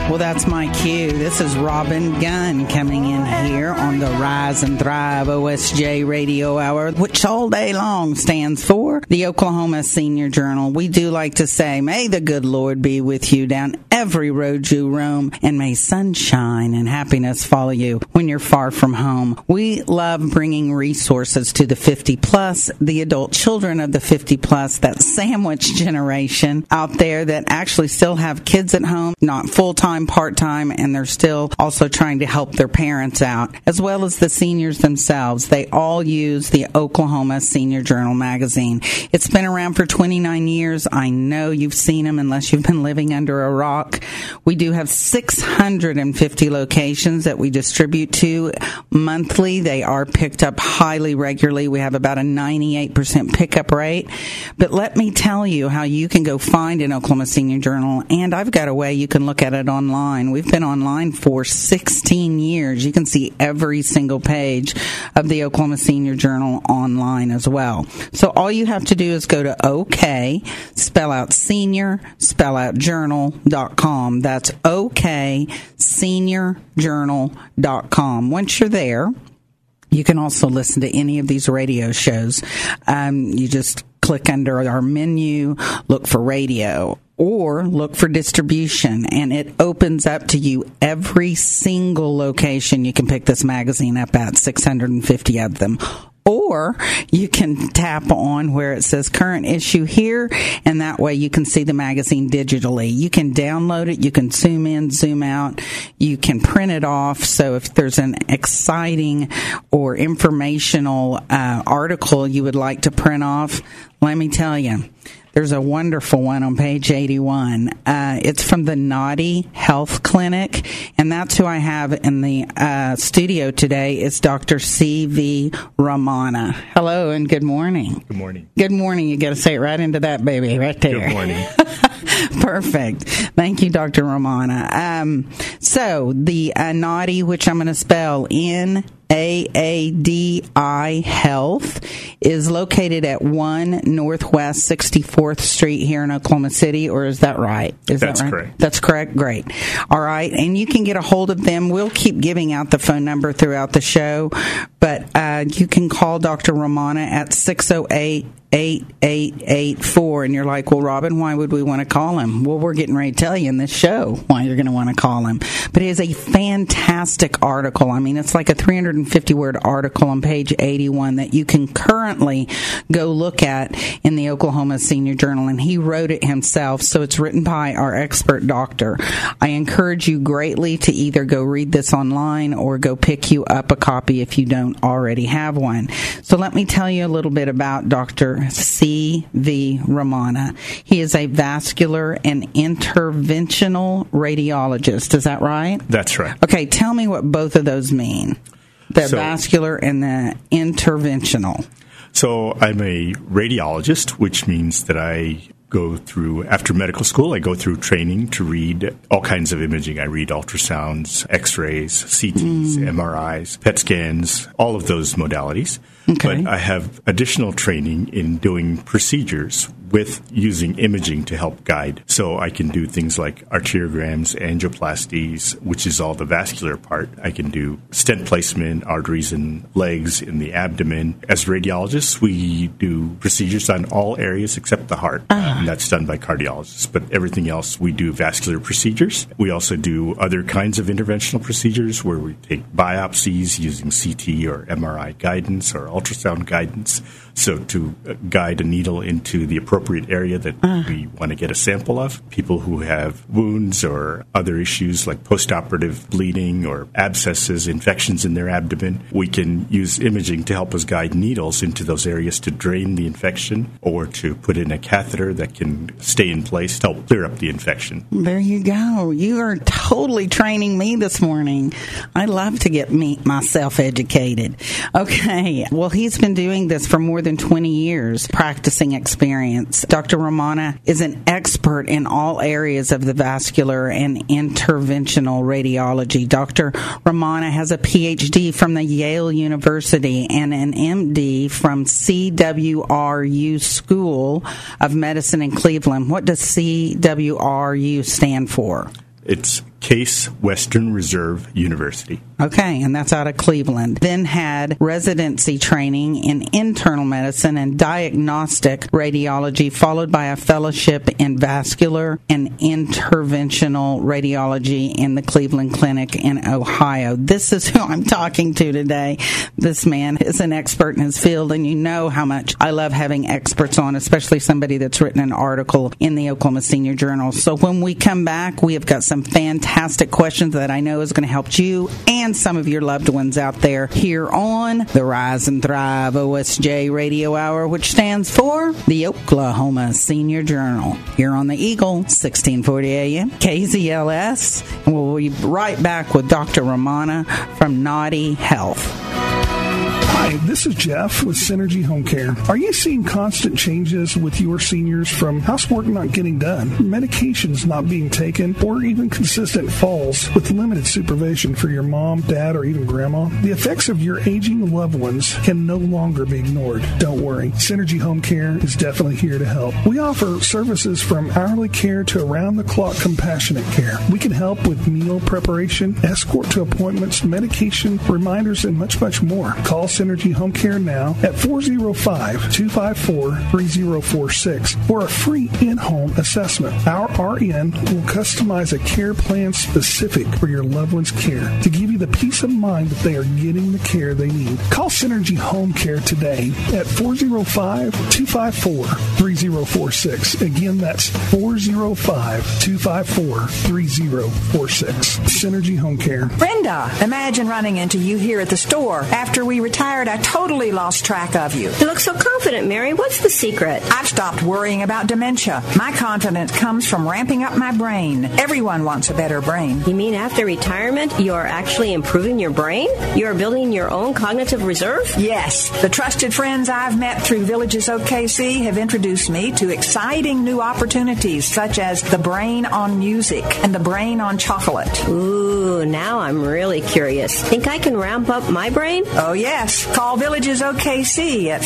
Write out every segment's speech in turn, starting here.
Well, that's my cue. This is Robin Gunn coming in here on the Rise and Thrive OSJ Radio Hour, which all day long stands for the Oklahoma Senior Journal. We do like to say, may the good Lord be with you down every road you roam, and may sunshine and happiness follow you when you're far from home. We love bringing resources to the 50-plus, the adult children of the 50-plus, that sandwich generation out there that actually still have kids at home, not full-time, part-time, and they're still also trying to help their parents out, as well as the seniors themselves. They all use the Oklahoma Senior Journal magazine. It's been around for 29 years. I know you've seen them unless you've been living under a rock. We do have 650 locations that we distribute to monthly. They are picked up highly regularly. We have about a 98% pickup rate. But let me tell you how you can go find an Oklahoma Senior Journal, and I've got a way you can look at it online. We've been online for 16 years. You can see every single page of the Oklahoma Senior Journal online as well. So all you have to do is go to OK, spell out senior, spell out journal.com. That's OK, seniorjournal.com. Once you're there, you can also listen to any of these radio shows. You just click under our menu, look for radio, or look for distribution, and it opens up to you every single location you can pick this magazine up at, 650 of them. Or you can tap on where it says current issue here, and that way you can see the magazine digitally. You can download it, you can zoom in, zoom out, you can print it off. So if there's an exciting or informational article you would like to print off, let me tell you, there's a wonderful one on page 81. It's from the Naughty Health Clinic, and that's who I have in the studio today is Dr. C.V. Ramana. Hello and good morning. Good morning. Good morning. You got to say it right into that baby right there. Good morning. Perfect. Thank you, Dr. Ramana. So the Naughty, which I'm going to spell NAADI Health, is located at 1 Northwest 64th Street here in Oklahoma City, or is that right? That's correct. That's correct? Great. All right. And you can get a hold of them. We'll keep giving out the phone number throughout the show, but you can call Dr. Ramana at 608-8884, and you're like, well, Robin, why would we want to call him? Well, we're getting ready to tell you in this show why you're going to want to call him. But it is a fantastic article. I mean, it's like a 350-word article on page 81 that you can currently go look at in the Oklahoma Senior Journal, and he wrote it himself, so it's written by our expert doctor. I encourage you greatly to either go read this online or go pick you up a copy if you don't already have one. So let me tell you a little bit about Dr. C.V. Ramana. He is a vascular and interventional radiologist. Is that right? That's right. Okay, tell me what both of those mean. The vascular and the interventional. So I'm a radiologist, which means that I go through, after medical school, I go through training to read all kinds of imaging. I read ultrasounds, x-rays, CTs, MRIs, PET scans, all of those modalities. Okay. But I have additional training in doing procedures with using imaging to help guide. So I can do things like arteriograms, angioplasties, which is all the vascular part. I can do stent placement, arteries and legs in the abdomen. As radiologists, we do procedures on all areas except the heart. And that's done by cardiologists. But everything else, we do vascular procedures. We also do other kinds of interventional procedures where we take biopsies using CT or MRI guidance or ultrasound guidance. So to guide a needle into the appropriate area that we want to get a sample of. People who have wounds or other issues like postoperative bleeding or abscesses, infections in their abdomen, we can use imaging to help us guide needles into those areas to drain the infection or to put in a catheter that can stay in place to help clear up the infection. There you go. You are totally training me this morning. I love to get myself educated. Okay. Well, he's been doing this for more than 20 years, practicing experience. Dr. Ramana is an expert in all areas of the vascular and interventional radiology. Dr. Ramana has a PhD from the Yale University and an MD from CWRU School of Medicine in Cleveland. What does CWRU stand for? It's Case Western Reserve University. Okay, and that's out of Cleveland. Then had residency training in internal medicine and diagnostic radiology, followed by a fellowship in vascular and interventional radiology in the Cleveland Clinic in Ohio. This is who I'm talking to today. This man is an expert in his field, and you know how much I love having experts on, especially somebody that's written an article in the Oklahoma Senior Journal. So when we come back, we have got some fantastic questions that I know is going to help you and some of your loved ones out there here on the Rise and Thrive OSJ Radio Hour, which stands for the Oklahoma Senior Journal, here on the Eagle, 1640 AM, KZLS. And we'll be right back with Dr. Romana from Naughty Health. Hi, this is Jeff with Synergy Home Care. Are you seeing constant changes with your seniors, from housework not getting done, medications not being taken, or even consistent falls with limited supervision for your mom, dad, or even grandma? The effects of your aging loved ones can no longer be ignored. Don't worry. Synergy Home Care is definitely here to help. We offer services from hourly care to around-the-clock compassionate care. We can help with meal preparation, escort to appointments, medication, reminders, and much, much more. Call Synergy Home Care now at 405-254-3046 for a free in-home assessment. Our RN will customize a care plan specific for your loved one's care to give you the peace of mind that they are getting the care they need. Call Synergy Home Care today at 405-254-3046. Again, that's 405-254-3046. Synergy Home Care. Brenda, imagine running into you here at the store. After we retired, I totally lost track of you. You look so confident, Mary. What's the secret? I've stopped worrying about dementia. My confidence comes from ramping up my brain. Everyone wants a better brain. You mean after retirement, you're actually improving your brain? You're building your own cognitive reserve? Yes. The trusted friends I've met through Villages OKC have introduced me to exciting new opportunities, such as the Brain on Music and the Brain on Chocolate. Ooh, now I'm really curious. Think I can ramp up my brain? Oh, yes. Call Villages OKC at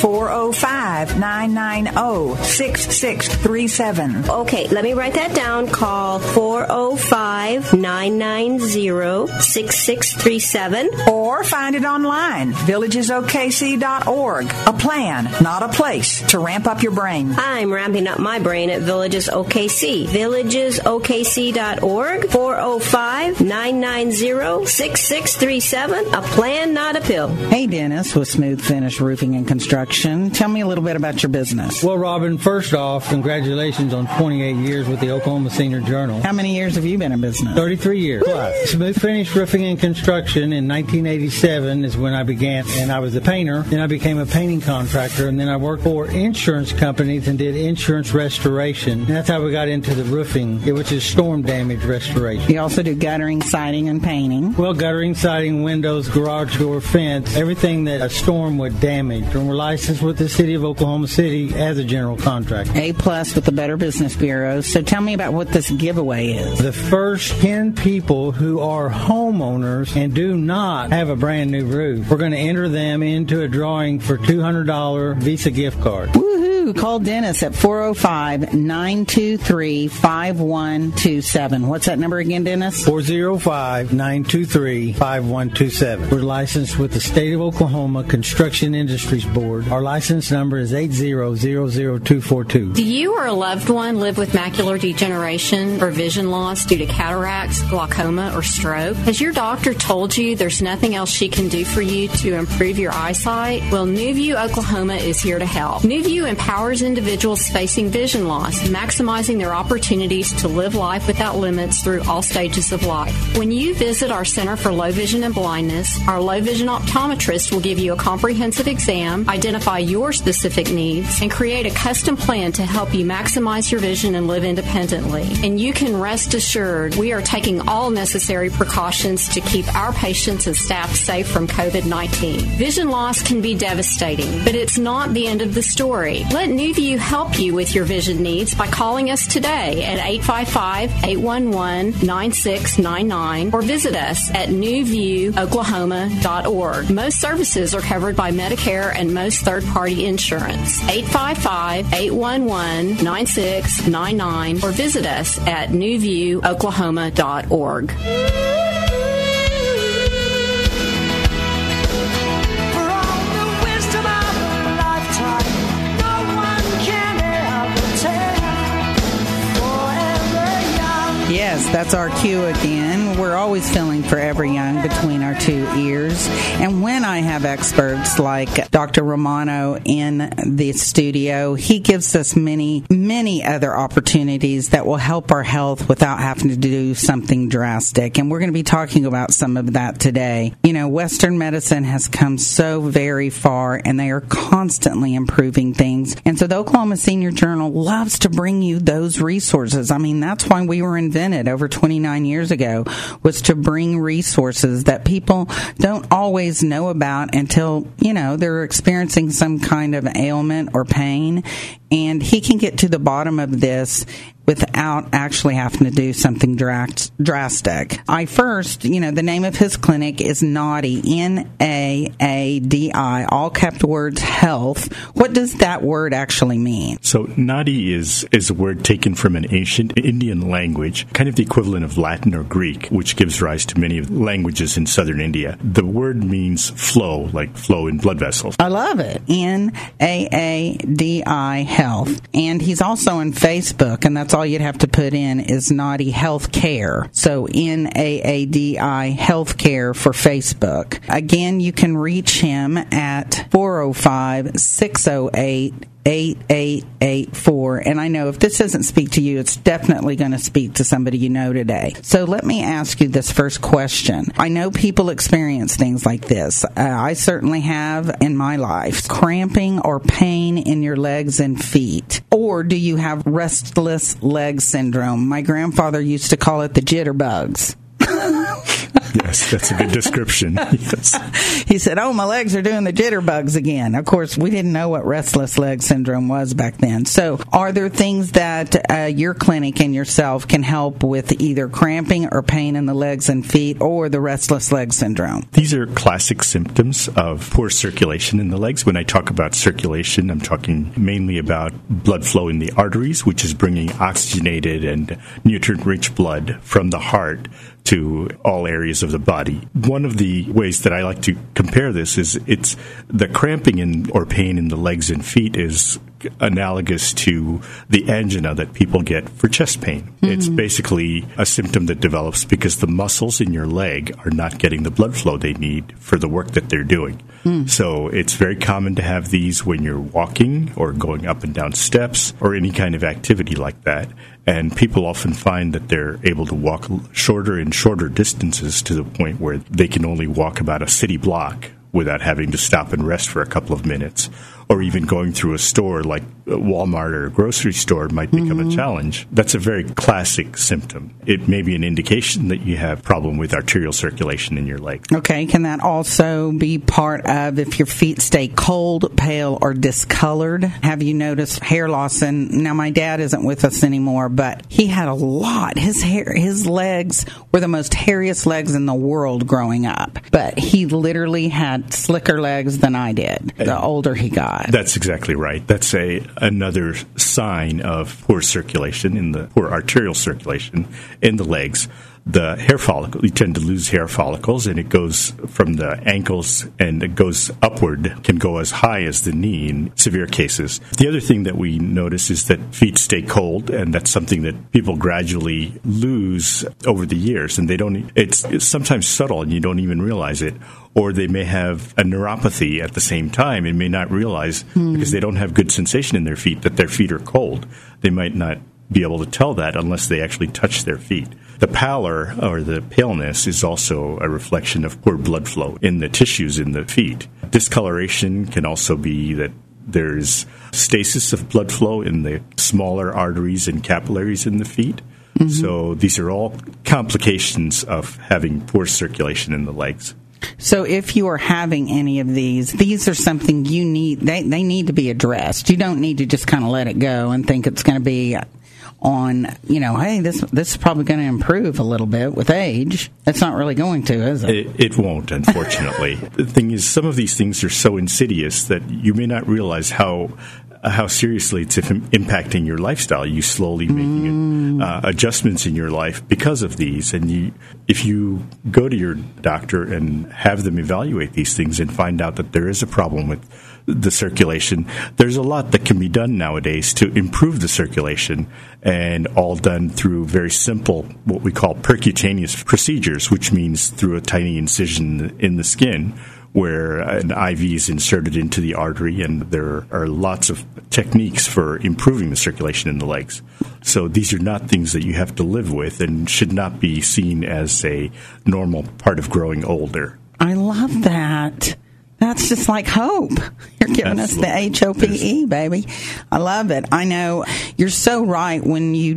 405-990-6637. Okay, let me write that down. Call 405-990-6637. Or find it online, villagesokc.org. A plan, not a place, to ramp up your brain. I'm ramping up my brain at Villages OKC. Villagesokc.org, 405-990-6637. A plan, not a pill. Hey, Dennis with Smooth Finish Roofing and Construction. Tell me a little bit about your business. Well, Robin, first off, congratulations on 28 years with the Oklahoma Senior Journal. How many years have you been in business? 33 years. Plus. Smooth Finish Roofing and Construction in 1987 is when I began, and I was a painter. Then I became a painting contractor, and then I worked for insurance companies and did insurance restoration. And that's how we got into the roofing, which is storm damage restoration. You also do guttering, siding, and painting. Well, guttering, siding, windows, garage door, fence, everything that a storm would damage. And we're licensed with the City of Oklahoma City as a general contractor. A+ with the Better Business Bureau. So tell me about what this giveaway is. The first 10 people who are homeowners and do not have a brand new roof, we're going to enter them into a drawing for $200 Visa gift card. Woohoo! Call Dennis at 405-923-5127. What's that number again, Dennis? 405-923-5127. We're licensed with the State of Oklahoma Construction Industries Board. Our license number is 8000242. Do you or a loved one live with macular degeneration or vision loss due to cataracts, glaucoma, or stroke? Has your doctor told you there's nothing else she can do for you to improve your eyesight? Well, NewView Oklahoma is here to help. NewView empowers individuals facing vision loss, maximizing their opportunities to live life without limits through all stages of life. When you visit our Center for Low Vision and Blindness, our low vision optometrist will give you a comprehensive exam, identify your specific needs, and create a custom plan to help you maximize your vision and live independently. And you can rest assured we are taking all necessary precautions to keep our patients and staff safe from COVID-19. Vision loss can be devastating, but it's not the end of the story. Let Let NewView help you with your vision needs by calling us today at 855-811-9699 or visit us at newviewoklahoma.org. Most services are covered by Medicare and most third-party insurance. 855-811-9699 or visit us at newviewoklahoma.org. Yes, that's our cue again. We're always feeling forever young between our two ears. And when I have experts like Dr. Romano in the studio, he gives us many, many other opportunities that will help our health without having to do something drastic. And we're going to be talking about some of that today. You know, Western medicine has come so very far, and they are constantly improving things. And so the Oklahoma Senior Journal loves to bring you those resources. I mean, that's why we were invented over 29 years ago, was to bring resources that people don't always know about until, you know, they're experiencing some kind of ailment or pain. And he can get to the bottom of this without actually having to do something drastic. The name of his clinic is Naadi, Naadi, all capped words, health. What does that word actually mean? So Naadi is a word taken from an ancient Indian language, kind of the equivalent of Latin or Greek, which gives rise to many languages in southern India. The word means flow, like flow in blood vessels. I love it. Naadi, health. And he's also on Facebook, and that's all you'd have to put in is Naadi Healthcare. So Naadi Healthcare for Facebook. Again, you can reach him at 405-608-8884. And I know if this doesn't speak to you, it's definitely going to speak to somebody you know today. So let me ask you this first question. I know people experience things like this. I certainly have in my life. Cramping or pain in your legs and feet. Or do you have restless leg syndrome? My grandfather used to call it the jitterbugs. Yes, that's a good description. Yes. He said, oh, my legs are doing the jitterbugs again. Of course, we didn't know what restless leg syndrome was back then. So are there things that your clinic and yourself can help with either cramping or pain in the legs and feet or the restless leg syndrome? These are classic symptoms of poor circulation in the legs. When I talk about circulation, I'm talking mainly about blood flow in the arteries, which is bringing oxygenated and nutrient-rich blood from the heart to all areas of the body. One of the ways that I like to compare this is it's the cramping or pain in the legs and feet is analogous to the angina that people get for chest pain. Mm-hmm. It's basically a symptom that develops because the muscles in your leg are not getting the blood flow they need for the work that they're doing. So it's very common to have these when you're walking or going up and down steps or any kind of activity like that. And people often find that they're able to walk shorter and shorter distances to the point where they can only walk about a city block without having to stop and rest for a couple of minutes. Or even going through a store like Walmart or a grocery store might become a challenge. That's a very classic symptom. It may be an indication that you have problem with arterial circulation in your leg. Okay, can that also be part of if your feet stay cold, pale, or discolored? Have you noticed hair loss? And now my dad isn't with us anymore, but he had a lot. His legs were the most hairiest legs in the world growing up. But he literally had slicker legs than I did the older he got. That's exactly right. That's another sign of poor circulation poor arterial circulation in the legs. The hair follicle, you tend to lose hair follicles, and it goes from the ankles and it goes upward, can go as high as the knee in severe cases. The other thing that we notice is that feet stay cold, and that's something that people gradually lose over the years, and it's sometimes subtle and you don't even realize it. Or they may have a neuropathy at the same time and may not realize because they don't have good sensation in their feet that their feet are cold. They might not be able to tell that unless they actually touch their feet. The pallor or the paleness is also a reflection of poor blood flow in the tissues in the feet. Discoloration can also be that there's stasis of blood flow in the smaller arteries and capillaries in the feet. So these are all complications of having poor circulation in the legs. So if you are having any of these are something you need, they need to be addressed. You don't need to just kind of let it go and think it's going to be on, hey, this is probably going to improve a little bit with age. It's not really going to, is it? It won't, unfortunately. The thing is, some of these things are so insidious that you may not realize how seriously it's impacting your lifestyle. You slowly making adjustments in your life because of these. And if you go to your doctor and have them evaluate these things and find out that there is a problem with the circulation, there's a lot that can be done nowadays to improve the circulation, and all done through very simple, what we call percutaneous procedures, which means through a tiny incision in the skin, where an IV is inserted into the artery, and there are lots of techniques for improving the circulation in the legs. So these are not things that you have to live with and should not be seen as a normal part of growing older. I love that. That's just like hope. You're giving Absolutely. us the HOPE, baby. I love it. I know you're so right.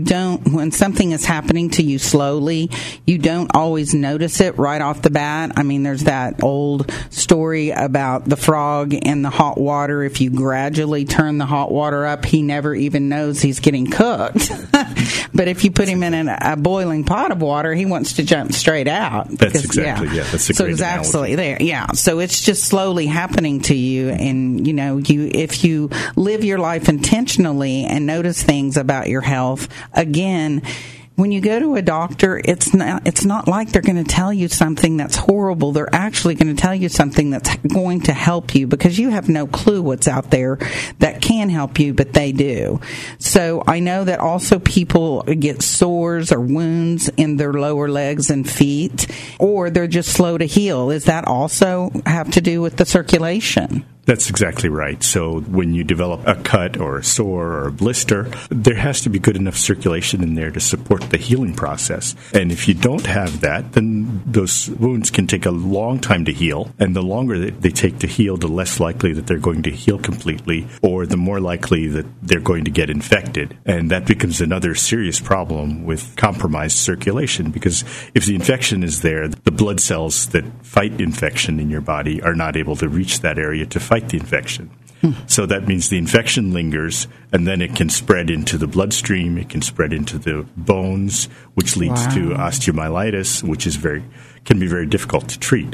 When something is happening to you slowly, you don't always notice it right off the bat. I mean, there's that old story about the frog in the hot water. If you gradually turn the hot water up, he never even knows he's getting cooked. But if you put him in a boiling pot of water, he wants to jump straight out. That's exactly, that's a great exactly analogy. there. Yeah. So it's just slowly happening to you, and if you live your life intentionally and notice things about your health, again, when you go to a doctor, it's not like they're going to tell you something that's horrible. They're actually going to tell you something that's going to help you, because you have no clue what's out there that can help you, but they do. So I know that also people get sores or wounds in their lower legs and feet, or they're just slow to heal. Does that also have to do with the circulation? That's exactly right. So when you develop a cut or a sore or a blister, there has to be good enough circulation in there to support the healing process. And if you don't have that, then those wounds can take a long time to heal. And the longer they take to heal, the less likely that they're going to heal completely, or the more likely that they're going to get infected. And that becomes another serious problem with compromised circulation, because if the infection is there, the blood cells that fight infection in your body are not able to reach that area to fight the infection. So that means the infection lingers, and then it can spread into the bloodstream, it can spread into the bones, which leads to osteomyelitis, which can be very difficult to treat.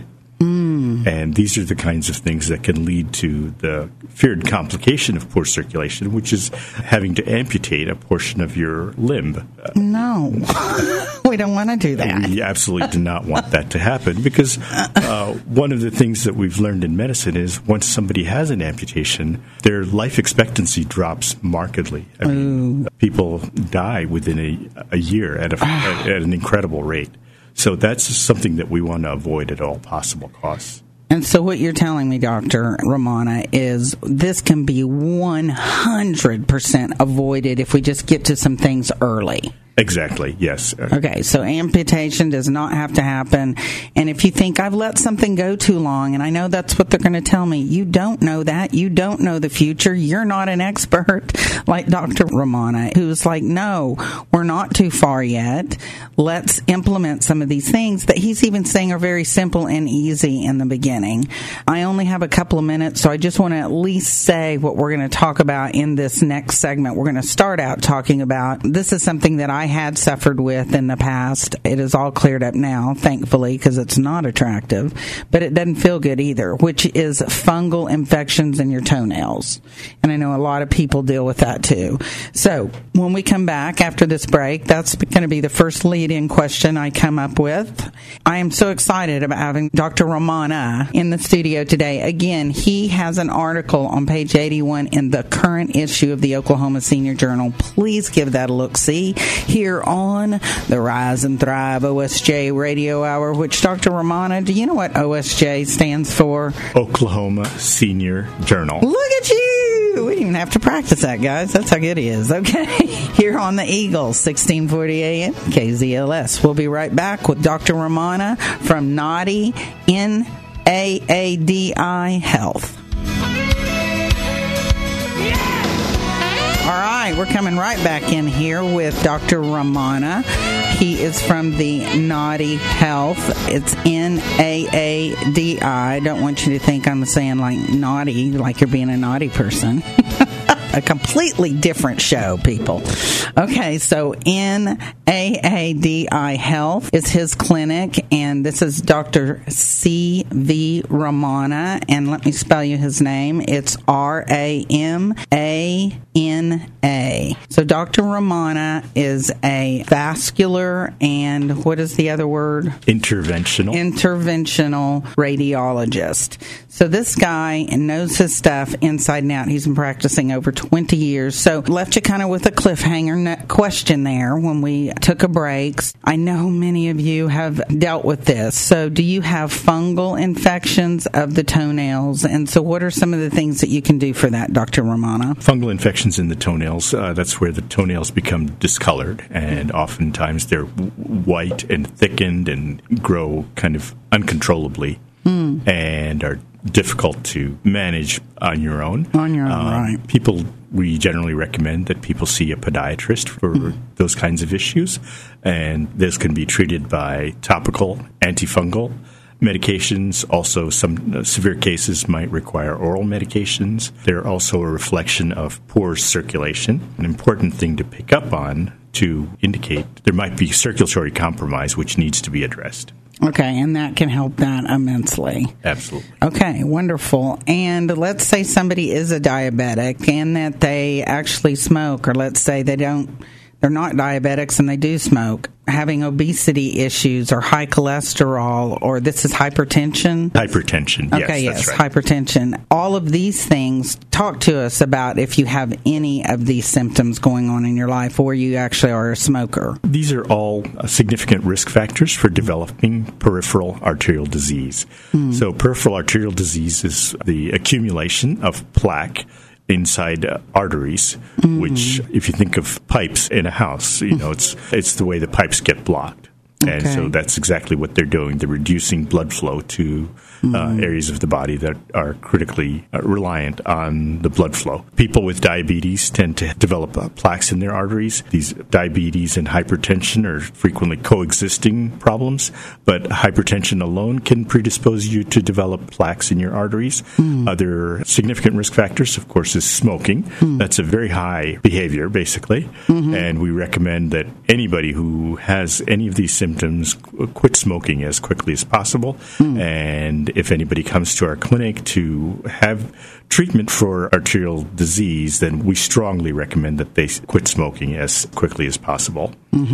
And these are the kinds of things that can lead to the feared complication of poor circulation, which is having to amputate a portion of your limb. No, we don't want to do that. We absolutely do not want that to happen, because one of the things that we've learned in medicine is once somebody has an amputation, their life expectancy drops markedly. I mean, people die within a year at an incredible rate. So that's something that we want to avoid at all possible costs. And so what you're telling me, Dr. Romana, is this can be 100% avoided if we just get to some things early. Exactly, yes. Okay, so amputation does not have to happen. And if you think, I've let something go too long, and I know that's what they're going to tell me, you don't know that. You don't know the future. You're not an expert like Dr. Romana, who's like, no, we're not too far yet. Let's implement some of these things that he's even saying are very simple and easy in the beginning. I only have a couple of minutes, so I just want to at least say what we're going to talk about in this next segment. We're going to start out talking about, this is something that I had suffered with in the past. It is all cleared up now, thankfully, because it's not attractive, but it doesn't feel good either, which is fungal infections in your toenails. And I know a lot of people deal with that too. So when we come back after this break, that's going to be the first lead-in question I come up with. I am so excited about having Dr. Romana in the studio today. Again, he has an article on page 81 in the current issue of the Oklahoma Senior Journal. Please give that a look-see here on the Rise and Thrive OSJ Radio Hour, which, Dr. Romana, do you know what OSJ stands for? Oklahoma Senior Journal. Look at you! We didn't even have to practice that, guys. That's how good he is. Okay. Here on the Eagle, 1640 AM, KZLS. We'll be right back with Dr. Romana from NAADI, NAADI Health. All right, we're coming right back in here with Dr. Romana. He is from the Naughty Health. It's NAADI. I don't want you to think I'm saying like naughty, like you're being a naughty person. A completely different show, people. Okay, so NAADI Health is his clinic, and this is Dr. C.V. Romana, and let me spell you his name. It's RAMANA. So Dr. Romana is a vascular and what is the other word? Interventional radiologist. So this guy knows his stuff inside and out. He's been practicing over 20 years. So left you kind of with a cliffhanger question there when we took a break. I know many of you have dealt with this. So do you have fungal infections of the toenails? And so what are some of the things that you can do for that, Dr. Romana? Fungal infections in the toenails, that's where the toenails become discolored, and oftentimes they're white and thickened and grow kind of uncontrollably and are difficult to manage on your own. Right. We generally recommend that people see a podiatrist for those kinds of issues, and this can be treated by topical antifungal medications. Also, some severe cases might require oral medications. They're also a reflection of poor circulation, an important thing to pick up on to indicate there might be circulatory compromise which needs to be addressed. Okay, and that can help that immensely. Absolutely. Okay, wonderful. And let's say somebody is a diabetic and that they actually smoke, or let's say they're not diabetics and they do smoke, having obesity issues or high cholesterol, or this is hypertension? Hypertension, okay, yes, that's right. Hypertension. All of these things, talk to us about if you have any of these symptoms going on in your life or you actually are a smoker. These are all significant risk factors for developing peripheral arterial disease. So peripheral arterial disease is the accumulation of plaque inside arteries, which, if you think of pipes in a house, it's the way the pipes get blocked. And so that's exactly what they're doing. They're reducing blood flow to areas of the body that are critically reliant on the blood flow. People with diabetes tend to develop plaques in their arteries. These diabetes and hypertension are frequently coexisting problems, but hypertension alone can predispose you to develop plaques in your arteries. Other significant risk factors, of course, is smoking. That's a very high behavior, basically. And we recommend that anybody who has any of these symptoms quit smoking as quickly as possible. And if anybody comes to our clinic to have treatment for arterial disease, then we strongly recommend that they quit smoking as quickly as possible.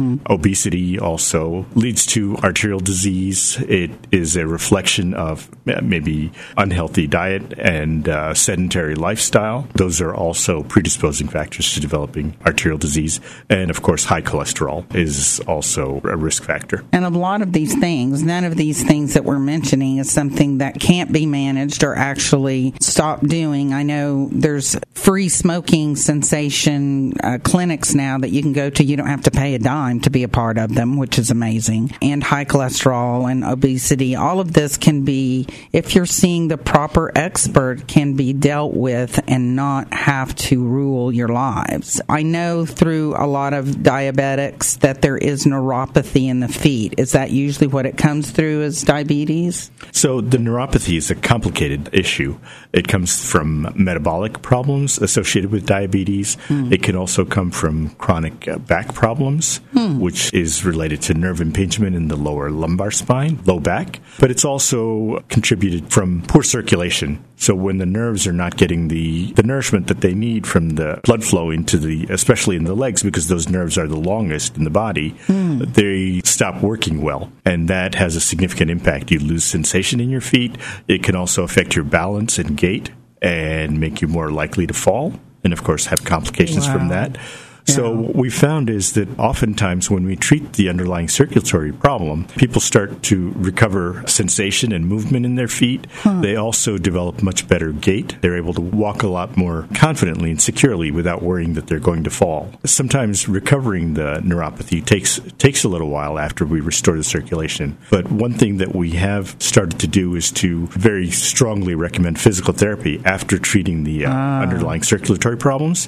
Obesity also leads to arterial disease. It is a reflection of maybe unhealthy diet and sedentary lifestyle. Those are also predisposing factors to developing arterial disease. And of course, high cholesterol is also a risk factor. And a lot of these things, none of these things that we're mentioning is something that can't be managed or actually stopped doing. I know there's free smoking cessation clinics now that you can go to. You don't have to pay a dime to be a part of them, which is amazing. And high cholesterol and obesity, all of this can be, if you're seeing the proper expert, can be dealt with and not have to rule your lives. I know through a lot of diabetics that there is neuropathy in the feet. Is that usually what it comes through as diabetes? So the neuropathy is a complicated issue. It comes from metabolic problems associated with diabetes. It can also come from chronic back problems, which is related to nerve impingement in the lower lumbar spine, low back. But it's also contributed from poor circulation. So when the nerves are not getting the nourishment that they need from the blood flow especially in the legs, because those nerves are the longest in the body, they stop working well. And that has a significant impact. You lose sensation in your feet. It can also affect your balance and gait and make you more likely to fall, and of course have complications from that. So what we found is that oftentimes when we treat the underlying circulatory problem, people start to recover sensation and movement in their feet. They also develop much better gait. They're able to walk a lot more confidently and securely without worrying that they're going to fall. Sometimes recovering the neuropathy takes a little while after we restore the circulation. But one thing that we have started to do is to very strongly recommend physical therapy after treating the underlying circulatory problems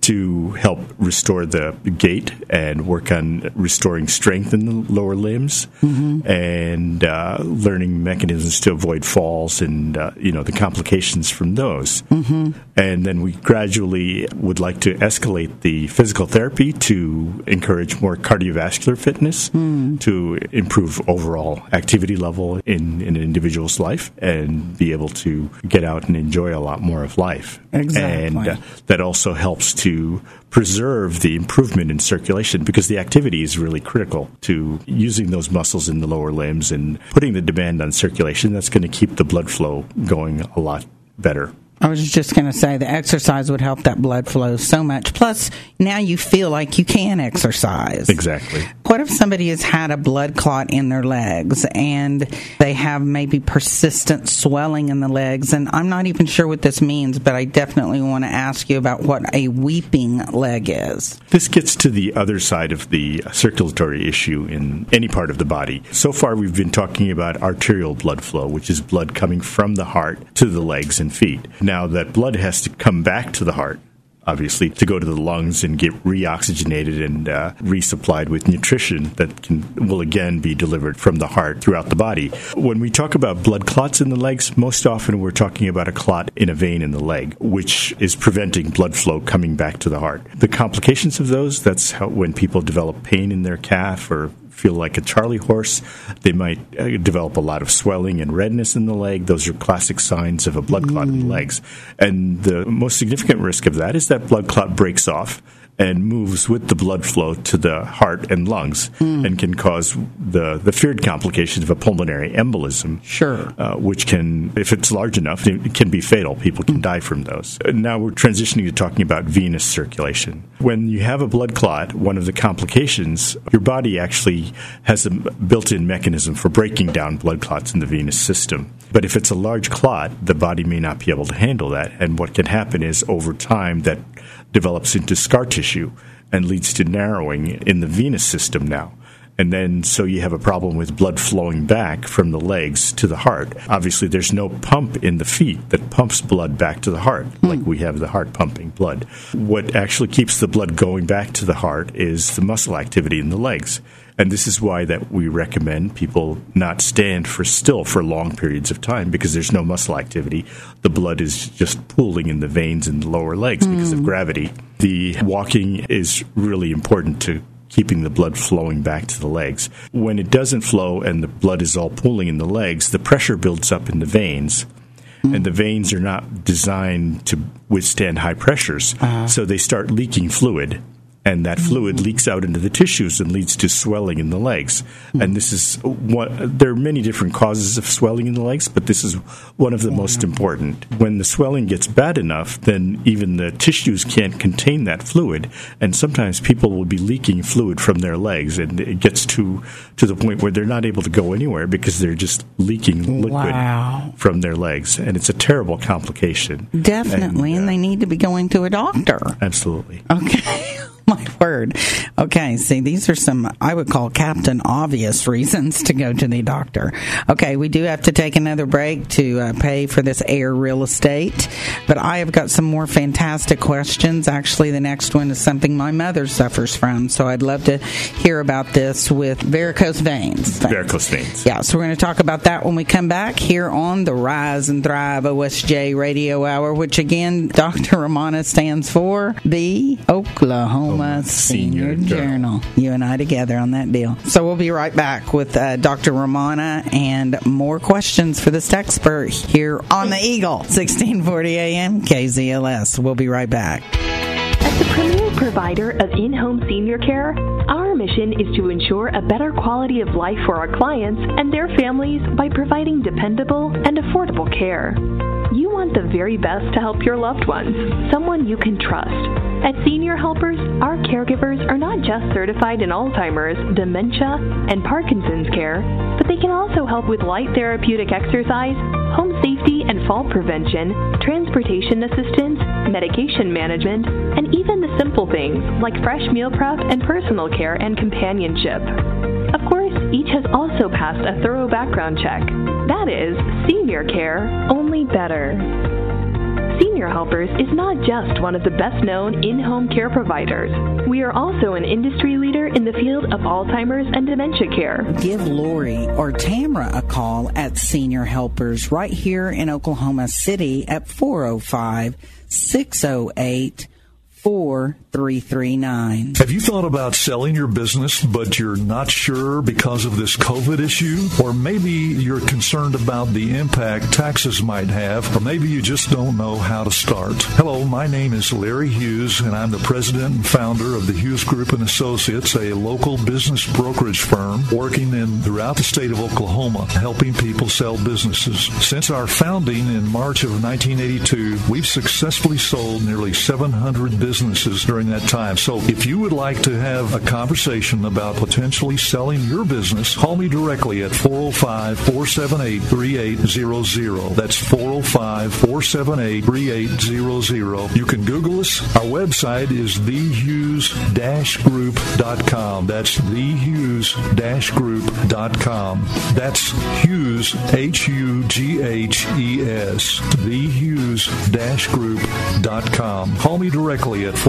to help restore the gait and work on restoring strength in the lower limbs and learning mechanisms to avoid falls and, the complications from those. And then we gradually would like to escalate the physical therapy to encourage more cardiovascular fitness, to improve overall activity level in an individual's life and be able to get out and enjoy a lot more of life. Exactly. And that also helps to preserve the improvement in circulation because the activity is really critical to using those muscles in the lower limbs and putting the demand on circulation. That's going to keep the blood flow going a lot better. I was just going to say the exercise would help that blood flow so much. Plus, now you feel like you can exercise. Exactly. What if somebody has had a blood clot in their legs and they have maybe persistent swelling in the legs? And I'm not even sure what this means, but I definitely want to ask you about what a weeping leg is. This gets to the other side of the circulatory issue in any part of the body. So far, we've been talking about arterial blood flow, which is blood coming from the heart to the legs and feet. Now, that blood has to come back to the heart, obviously, to go to the lungs and get reoxygenated and resupplied with nutrition that will again be delivered from the heart throughout the body. When we talk about blood clots in the legs, most often we're talking about a clot in a vein in the leg, which is preventing blood flow coming back to the heart. The complications of those, that's how when people develop pain in their calf or feel like a Charlie horse, they might develop a lot of swelling and redness in the leg. Those are classic signs of a blood clot in the legs. And the most significant risk of that is that blood clot breaks off and moves with the blood flow to the heart and lungs and can cause the feared complications of a pulmonary embolism. Sure. Which can, if it's large enough, it can be fatal. People can die from those. Now we're transitioning to talking about venous circulation. When you have a blood clot, one of the complications, your body actually has a built-in mechanism for breaking down blood clots in the venous system. But if it's a large clot, the body may not be able to handle that. And what can happen is over time that develops into scar tissue and leads to narrowing in the venous system now. And then so you have a problem with blood flowing back from the legs to the heart. Obviously, there's no pump in the feet that pumps blood back to the heart, like we have the heart pumping blood. What actually keeps the blood going back to the heart is the muscle activity in the legs. And this is why that we recommend people not stand still for long periods of time because there's no muscle activity. The blood is just pooling in the veins in the lower legs because of gravity. The walking is really important to keeping the blood flowing back to the legs. When it doesn't flow and the blood is all pooling in the legs, the pressure builds up in the veins. And the veins are not designed to withstand high pressures. So they start leaking fluid. And that fluid leaks out into the tissues and leads to swelling in the legs. And this is there are many different causes of swelling in the legs, but this is one of the most important. When the swelling gets bad enough, then even the tissues can't contain that fluid. And sometimes people will be leaking fluid from their legs, and it gets to the point where they're not able to go anywhere because they're just leaking liquid from their legs. And it's a terrible complication. Definitely, and they need to be going to a doctor. Absolutely. Okay. My word. Okay, see, these are some, I would call Captain Obvious reasons to go to the doctor. Okay, we do have to take another break to pay for this air real estate, but I have got some more fantastic questions. Actually, the next one is something my mother suffers from, so I'd love to hear about this with varicose veins. Varicose veins. Yeah, so we're going to talk about that when we come back here on the Rise and Thrive OSJ Radio Hour, which again, Dr. Romana stands for the Oklahoma Senior Journal. You and I together on that deal. So we'll be right back with Dr. Romana and more questions for this expert here on the Eagle, 1640 AM KZLS. We'll be right back. As the premier provider of in-home senior care, our mission is to ensure a better quality of life for our clients and their families by providing dependable and affordable care. You want the very best to help your loved ones, someone you can trust. At Senior Helpers, our caregivers are not just certified in Alzheimer's, dementia, and Parkinson's care, but they can also help with light therapeutic exercise, home safety and fall prevention, transportation assistance, medication management, and even the simple things like fresh meal prep and personal care and companionship. Of course, each has also passed a thorough background check. That is, senior care, only better. Senior Helpers is not just one of the best-known in-home care providers. We are also an industry leader in the field of Alzheimer's and dementia care. Give Lori or Tamra a call at Senior Helpers right here in Oklahoma City at 405-608-4339. Have you thought about selling your business, but you're not sure because of this COVID issue? Or maybe you're concerned about the impact taxes might have, or maybe you just don't know how to start. Hello, my name is Larry Hughes, and I'm the president and founder of the Hughes Group and Associates, a local business brokerage firm working throughout the state of Oklahoma, helping people sell businesses. Since our founding in March of 1982, we've successfully sold nearly 700 businesses during that time. So if you would like to have a conversation about potentially selling your business, call me directly at 405-478-3800. That's 405-478-3800. You can Google us. Our website is thehughes-group.com. That's thehughes-group.com. That's Hughes, H-U-G-H-E-S, thehughes-group.com. Call me directly at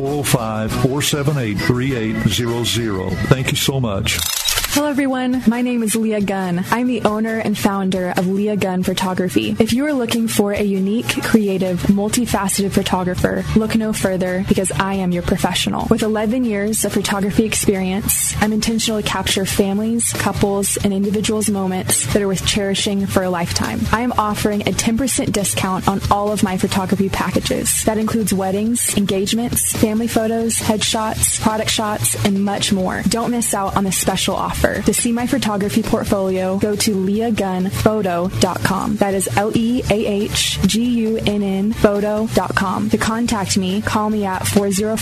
405-478-3800. Thank you so much. Hello everyone, my name is Leah Gunn. I'm the owner and founder of Leah Gunn Photography. If you are looking for a unique, creative, multifaceted photographer, look no further because I am your professional. With 11 years of photography experience, I'm intentional to capture families, couples, and individuals' moments that are worth cherishing for a lifetime. I am offering a 10% discount on all of my photography packages. That includes weddings, engagements, family photos, headshots, product shots, and much more. Don't miss out on this special offer. To see my photography portfolio, go to leahgunnphoto.com. That is LEAHGUNN photo.com. To contact me, call me at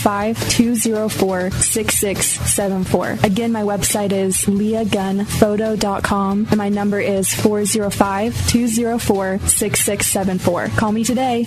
405-204-6674. Again, my website is leahgunnphoto.com and my number is 405-204-6674. Call me today,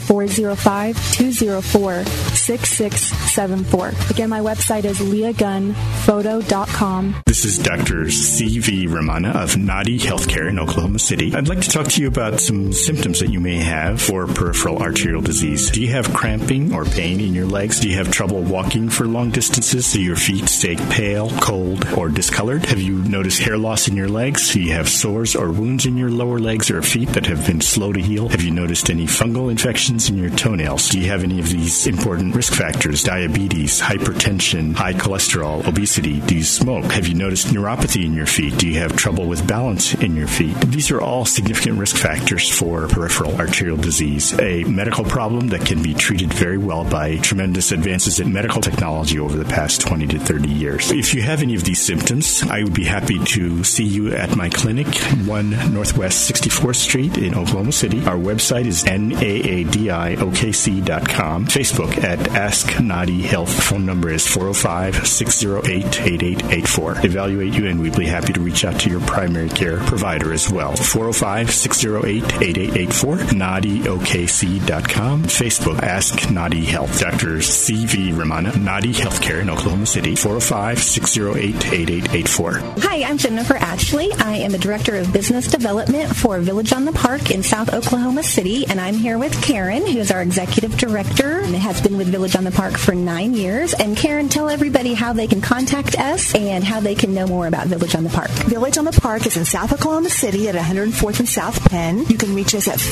405-204-6674. Again, my website is leahgunnphoto.com. This is Dr. C.V. Romana of Nadi Healthcare in Oklahoma City. I'd like to talk to you about some symptoms that you may have for peripheral arterial disease. Do you have cramping or pain in your legs? Do you have trouble walking for long distances? Do your feet stay pale, cold, or discolored? Have you noticed hair loss in your legs? Do you have sores or wounds in your lower legs or feet that have been slow to heal? Have you noticed any fungal infections in your toenails? Do you have any of these important risk factors? Diabetes, hypertension, high cholesterol, obesity? Do you smoke? Have you noticed neuropathy in your feet? Do you have trouble with balance in your feet? These are all significant risk factors for peripheral arterial disease, a medical problem that can be treated very well by tremendous advances in medical technology over the past 20 to 30 years. If you have any of these symptoms, I would be happy to see you at my clinic, 1 Northwest 64th Street in Oklahoma City. Our website is naadiokc.com. Facebook at Ask Nadi Health. Phone number is 405-608-8884. Evaluate you, and we'd be happy to reach out to your primary care provider as well. 405-608-8884, NadiOKC.com. Facebook, Ask Nadi Health. Dr. C.V. Romana, Nadi Healthcare in Oklahoma City, 405-608-8884. Hi, I'm Jennifer Ashley. I am the Director of Business Development for Village on the Park in South Oklahoma City, and I'm here with Karen, who is our Executive Director and has been with Village on the Park for 9 years. And Karen, tell everybody how they can contact us and how they can know more about Village on the Park. Village on the Park is in South Oklahoma City at 104th and South Penn. You can reach us at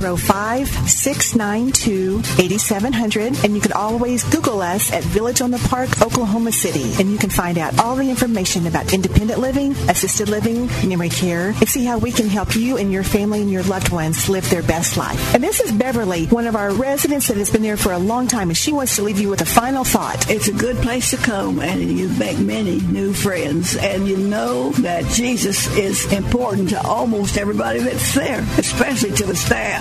405-692-8700, and you can always Google us at Village on the Park, Oklahoma City, and you can find out all the information about independent living, assisted living, memory care, and see how we can help you and your family and your loved ones live their best life. And this is Beverly, one of our residents that has been there for a long time, and she wants to leave you with a final thought. It's a good place to come, and you make many new friends, and you know that Jesus is important to almost everybody that's there, especially to the staff.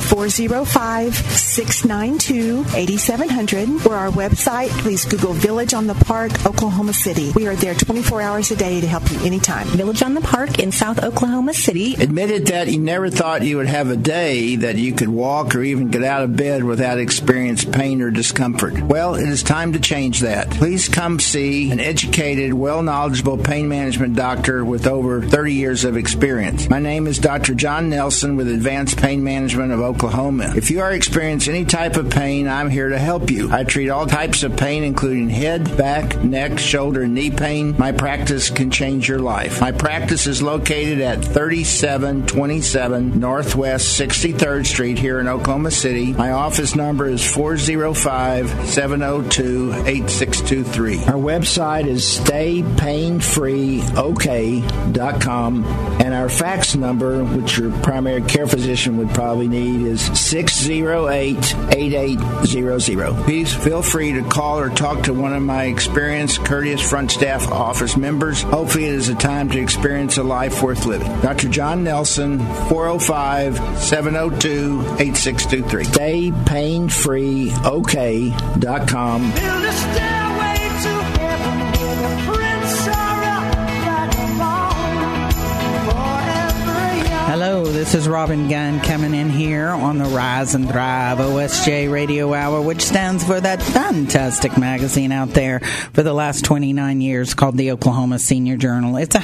405-692-8700 or our website. Please Google Village on the Park, Oklahoma City. We are there 24 hours a day to help you anytime. Village on the Park in South Oklahoma City. Admitted that you never thought you would have a day that you could walk or even get out of bed without experiencing pain or discomfort. Well, it is time to change that. Please come see an educated, well-knowledgeable pain management doctor doctor with over 30 years of experience. My name is Dr. John Nelson with Advanced Pain Management of Oklahoma. If you are experiencing any type of pain, I'm here to help you. I treat all types of pain, including head, back, neck, shoulder, and knee pain. My practice can change your life. My practice is located at 3727 Northwest 63rd Street here in Oklahoma City. My office number is 405-702-8623. Our website is staypainfreeok.com, and our fax number, which your primary care physician would probably need, is 608-8800. Please feel free to call or talk to one of my experienced, courteous front staff office members. Hopefully it is a time to experience a life worth living. Dr. John Nelson, 405-702-8623. StayPainFreeOK.com. Build a stairway to heaven where the prince are upright above forever young. Hello, this is Robin Gunn coming in here on the Rise and Thrive OSJ Radio Hour, which stands for that fantastic magazine out there for the last 29 years called the Oklahoma Senior Journal. It's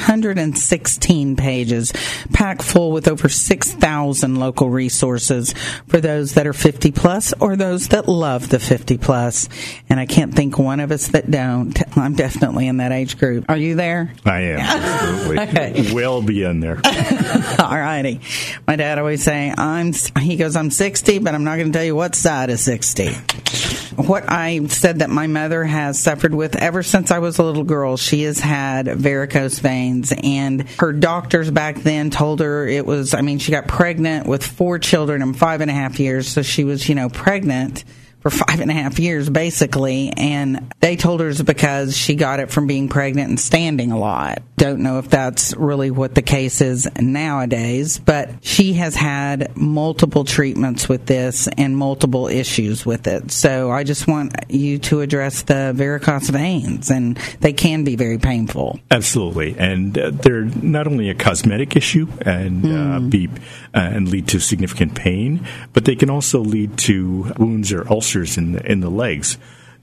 116 pages, packed full with over 6,000 local resources for those that are 50 plus or those that love the 50 plus. And I can't think one of us that don't. I'm definitely in that age group. Are you there? I am. Absolutely. Okay. We'll be in there. All righty. My dad always say, I'm 60, but I'm not going to tell you what side of 60. What I said that my mother has suffered with ever since I was a little girl, she has had varicose veins, and her doctors back then told her it was, she got pregnant with 4 children in 5.5 years, so she was, pregnant for 5.5 years, basically, and they told her it's because she got it from being pregnant and standing a lot. Don't know if that's really what the case is nowadays, but she has had multiple treatments with this and multiple issues with it. So I just want you to address the varicose veins, and they can be very painful. Absolutely, and they're not only a cosmetic issue and and lead to significant pain, but they can also lead to wounds or ulcers in the legs.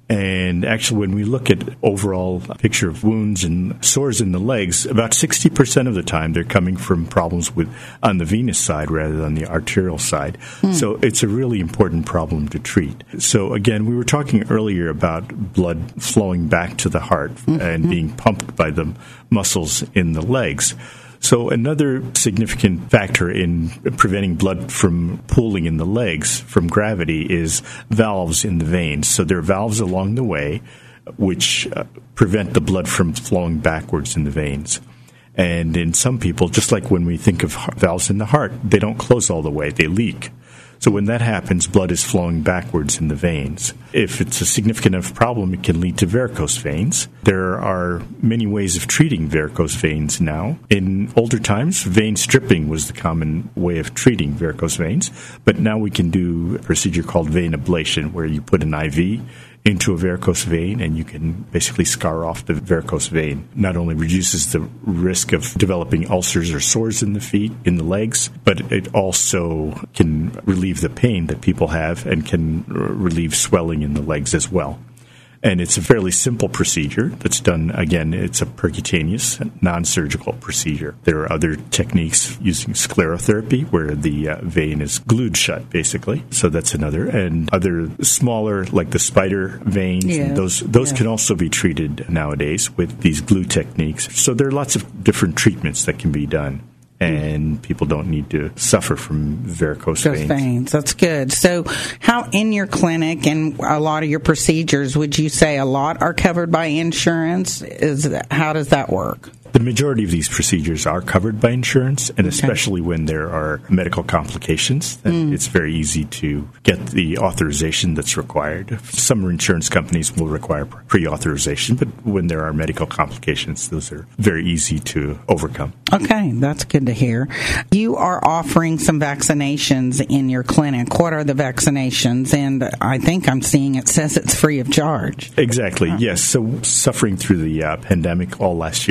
And actually, when we look at overall picture of wounds and sores in the legs, about 60% of the time they're coming from problems on the venous side rather than the arterial side. So it's a really important problem to treat. So again, we were talking earlier about blood flowing back to the heart and being pumped by the muscles in the legs. So another significant factor in preventing blood from pooling in the legs from gravity is valves in the veins. So there are valves along the way which prevent the blood from flowing backwards in the veins. And in some people, just like when we think of valves in the heart, they don't close all the way, they leak. So when that happens, blood is flowing backwards in the veins. If it's a significant enough problem, it can lead to varicose veins. There are many ways of treating varicose veins now. In older times, vein stripping was the common way of treating varicose veins, but now we can do a procedure called vein ablation, where you put an IV into a varicose vein, and you can basically scar off the varicose vein. Not only reduces the risk of developing ulcers or sores in the feet, in the legs, but it also can relieve the pain that people have and can relieve swelling in the legs as well. And it's a fairly simple procedure that's done, again, it's a percutaneous, non-surgical procedure. There are other techniques using sclerotherapy where the vein is glued shut, basically. So that's another. And other smaller, like the spider veins, and those can also be treated nowadays with these glue techniques. So there are lots of different treatments that can be done. And people don't need to suffer from varicose veins. That's good. So how in your clinic and a lot of your procedures, would you say a lot are covered by insurance? How does that work? The majority of these procedures are covered by insurance, and especially when there are medical complications, then it's very easy to get the authorization that's required. Some insurance companies will require pre-authorization, but when there are medical complications, those are very easy to overcome. Okay, that's good to hear. You are offering some vaccinations in your clinic. What are the vaccinations? And I think I'm seeing it says it's free of charge. Exactly, yes. So suffering through the pandemic all last year,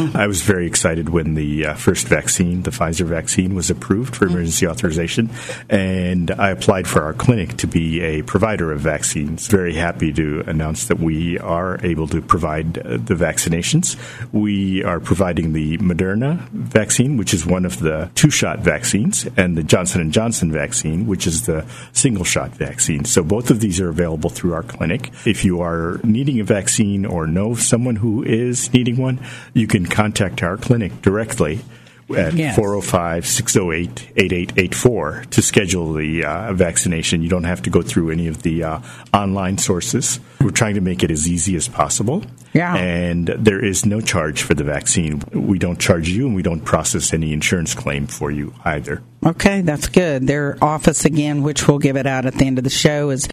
I was very excited when the first vaccine, the Pfizer vaccine, was approved for emergency authorization, and I applied for our clinic to be a provider of vaccines. Very happy to announce that we are able to provide the vaccinations. We are providing the Moderna vaccine, which is one of the two-shot vaccines, and the Johnson & Johnson vaccine, which is the single-shot vaccine. So both of these are available through our clinic. If you are needing a vaccine or know someone who is needing one, you can contact our clinic directly at 405-608-8884 to schedule the vaccination. You don't have to go through any of the online sources. We're trying to make it as easy as possible. Yeah. And there is no charge for the vaccine. We don't charge you, and we don't process any insurance claim for you either. Okay, that's good. Their office, again, which we'll give it out at the end of the show, is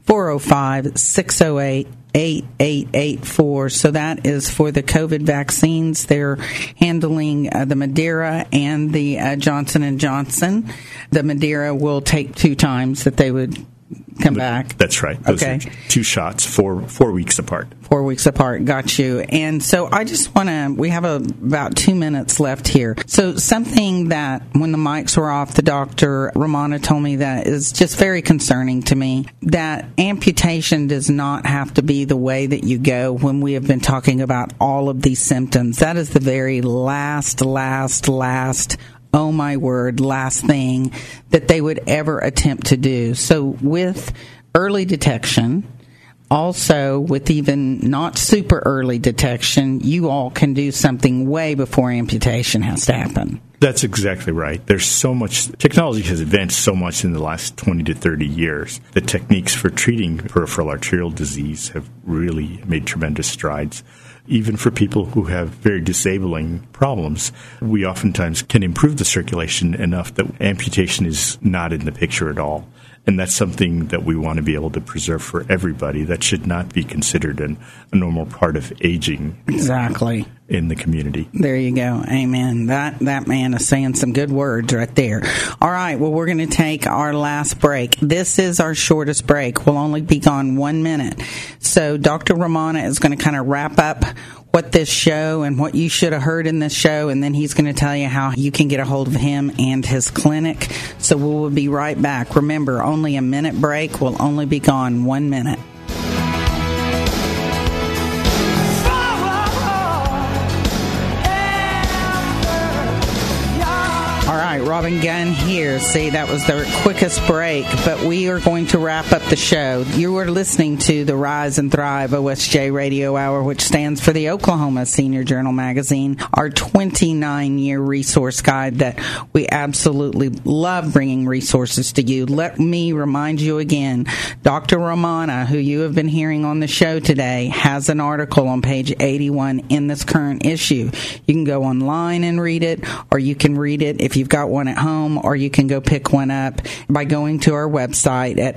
405-608-8884. So that is for the COVID vaccines. They're handling the Madeira and the Johnson & Johnson. The Madeira will take 2 times that they would come back. That's right. Those are 2 shots, 4 weeks apart. 4 weeks apart. Got you. And so I just want to, we have about 2 minutes left here. So something that when the mics were off, the Dr. Romana told me that is just very concerning to me, that amputation does not have to be the way that you go when we have been talking about all of these symptoms. That is the very last, oh my word, last thing that they would ever attempt to do. So with early detection, also with even not super early detection, you all can do something way before amputation has to happen. That's exactly right. There's so much, technology has advanced so much in the last 20 to 30 years. The techniques for treating peripheral arterial disease have really made tremendous strides. Even for people who have very disabling problems, we oftentimes can improve the circulation enough that amputation is not in the picture at all. And that's something that we want to be able to preserve for everybody. That should not be considered a normal part of aging. Exactly. In the community. There you go. Amen. That man is saying some good words right there. All right. Well, we're going to take our last break. This is our shortest break. We'll only be gone 1 minute. So Dr. Romana is going to kind of wrap up what this show and what you should have heard in this show, and then he's going to tell you how you can get a hold of him and his clinic. So we will be right back. Remember, only a minute break. We'll only be gone 1 minute. All right, Robin Gunn here. See, that was the quickest break, but we are going to wrap up the show. You are listening to the Rise and Thrive OSJ Radio Hour, which stands for the Oklahoma Senior Journal Magazine, our 29-year resource guide that we absolutely love bringing resources to you. Let me remind you again, Dr. Romana, who you have been hearing on the show today, has an article on page 81 in this current issue. You can go online and read it, or you can read it if you've got one at home, or you can go pick one up by going to our website at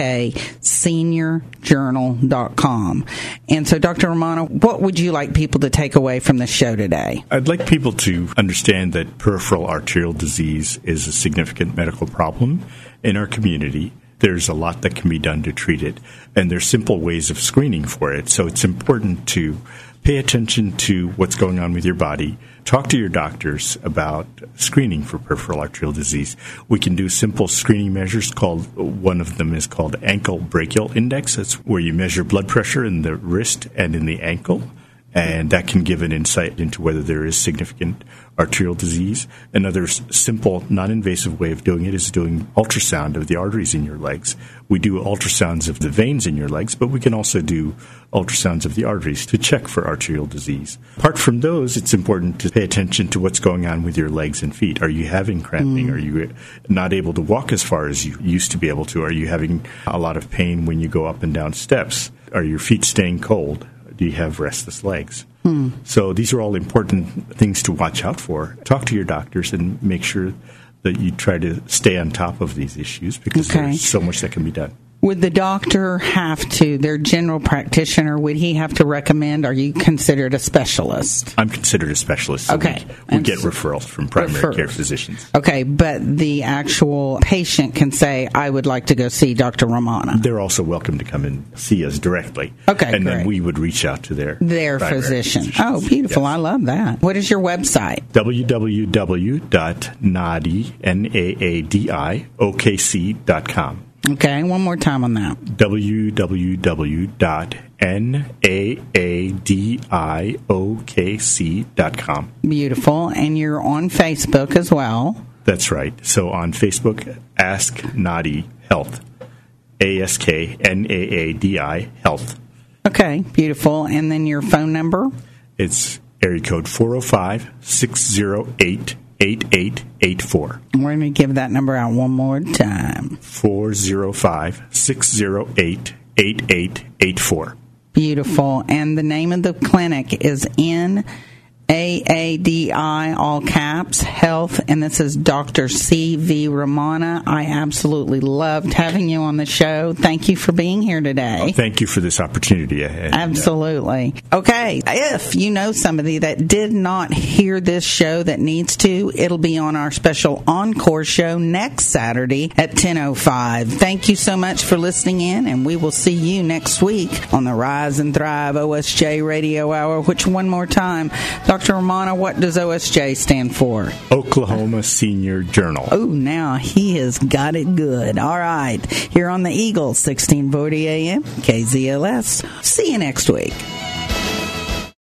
okseniorjournal.com. And so, Dr. Romana, what would you like people to take away from the show today? I'd like people to understand that peripheral arterial disease is a significant medical problem in our community. There's a lot that can be done to treat it, and there's simple ways of screening for it. So it's important to pay attention to what's going on with your body. Talk to your doctors about screening for peripheral arterial disease. We can do simple screening measures. One of them is called ankle brachial index. That's where you measure blood pressure in the wrist and in the ankle, and that can give an insight into whether there is significant arterial disease. Another simple, non-invasive way of doing it is doing ultrasound of the arteries in your legs. We do ultrasounds of the veins in your legs, but we can also do ultrasounds of the arteries to check for arterial disease. Apart from those, it's important to pay attention to what's going on with your legs and feet. Are you having cramping? Are you not able to walk as far as you used to be able to? Are you having a lot of pain when you go up and down steps? Are your feet staying cold? Do you have restless legs? So these are all important things to watch out for. Talk to your doctors and make sure that you try to stay on top of these issues, because there's so much that can be done. Would the doctor have to, their general practitioner, would he have to recommend, are you considered a specialist? I'm considered a specialist. So okay. We get referrals from primary care physicians. Okay, but the actual patient can say, I would like to go see Dr. Romana. They're also welcome to come and see us directly. Okay, and great. then we would reach out to their physician. Oh, beautiful. Yes. I love that. What is your website? www.nadiokc.com. Okay, one more time on that. www.nadiokc.com. Beautiful. And you're on Facebook as well. That's right. So on Facebook, Ask Nadi Health. ASKNAADI Health. Okay, beautiful. And then your phone number? It's area code 405-608-8884. We're going to give that number out one more time. 405-608-8884. Beautiful. And the name of the clinic is NAADI, all caps, Health, and this is Dr. C.V. Romana. I absolutely loved having you on the show. Thank you for being here today. Oh, thank you for this opportunity. Absolutely. Okay, if you know somebody that did not hear this show that needs to, it'll be on our special encore show next Saturday at 10:05. Thank you so much for listening in, and we will see you next week on the Rise and Thrive OSJ Radio Hour, which one more time, Dr. Romana, what does OSJ stand for? Oklahoma Senior Journal. Oh, now he has got it good. All right. Here on the Eagle, 1640 AM, KZLS. See you next week.